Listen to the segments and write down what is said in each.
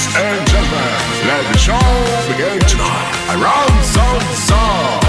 and gentlemen, let the show begin tonight. Around Some.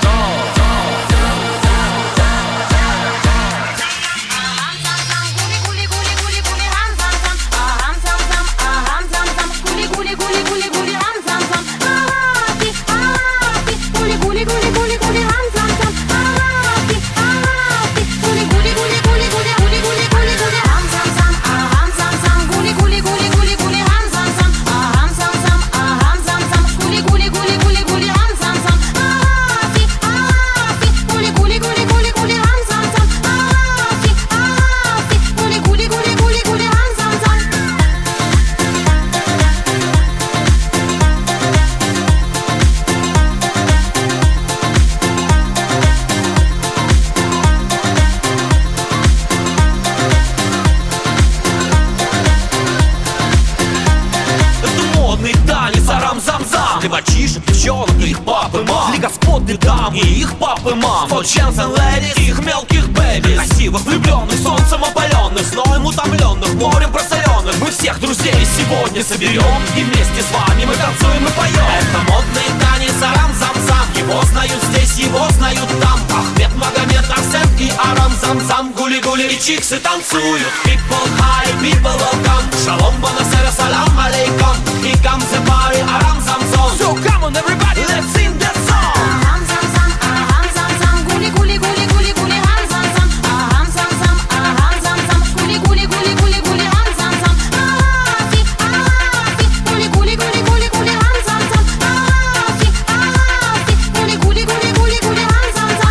Мальчишек, девчонок, их папы, мам, для господ, для дам и их папы, мам. For chance and ladies, их мелких бэбис, красивых, влюбленных, солнцем опаленных, зноем утомленных, морем просоленных. Мы всех друзей сегодня соберем, и вместе с вами мы танцуем и поем. Это модный танец арам-зам-зам, его знают здесь, его знают там. Ахмед, Магомед, Арсен и арам-зам-зам, гули-гули и чиксы танцуют. People high, people welcome, шалом, бонасера, салам алейкум. Here comes the party, арам-зам-зам. So come on everybody, let's sing that song. Aham zam zam, aham zam zam, guli guli guli guli guli ham zam zam. Aham zam zam, aham zam zam, guli guli guli guli guli ham zam zam. Ahati, ahati, guli guli guli guli guli ham zam zam. Ahati, ahati, guli guli guli guli guli ham zам зам.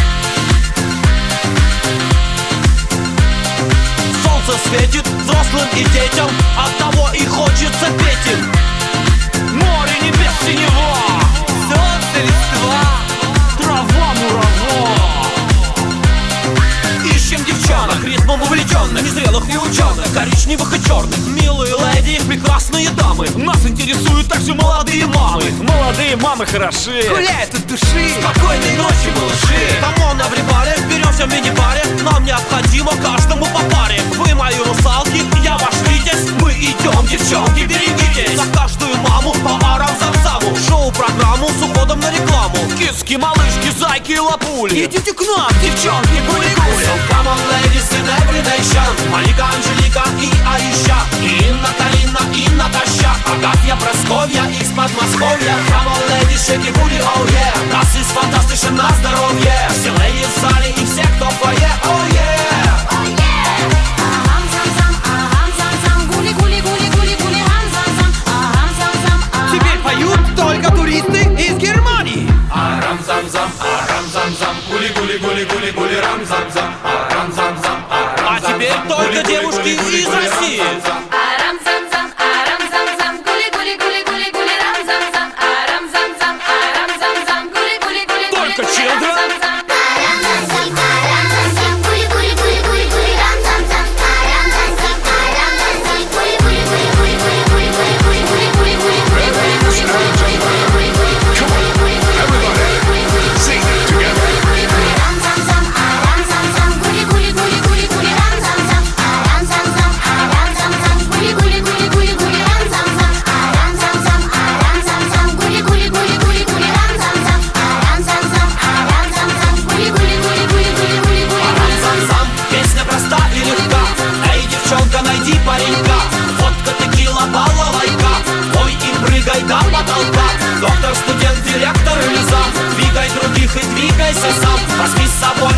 Солнце светит взрослым и детям, оттого и хочется петь им. Море, небес, синева, солнце, листва, трава, мурава. Ищем девчонок, ритмом увлеченных, незрелых и ученых, коричневых и черных. Милые леди, прекрасные дамы, нас интересуют также молодые мамы. Молодые мамы хороши, гуляют от души. Спокойной ночи, малыши. Камон, everybody, беремся в мини-баре. Нам необходимо каждому по паре. Вы мои русалки, я ваш витязь. Мы идем, девчонки, берегитесь. За каждую маму по арам-зам-заму. Шоу-программу с уходом на рекламу. Киски, малышки, зайки и лапули. Идите к нам, девчонки, гули-гули. So come on, ladies in every nation. Малика, Анжелика и Аиша, и Инна, Карина и Наташа, Агафья, Просковья из Подмосковья. Come on, ladies, shake your booty, oh yeah. Das ist fantastisch на здоровье. Все леди в зале и все, кто в фойе, oh yeah. Oh yeah. Aham zam zam, aham zam zam, гули гули гули гули гули хам зам зам. Aham zam zam, aham. Теперь поют только туристы из Германии. Арам зам зам, арам зам зам, гули гули гули гули гули рам зам зам. Арам зам зам, арам. А теперь только девушки из России. Арам зам зам, арам зам зам, гули гули гули гули гули рам зам зам. Арам зам зам, арам зам зам, гули гули гули гули. Только children. Доктор, студент, директор или зам, двигай других и двигайся сам. Возьми с собой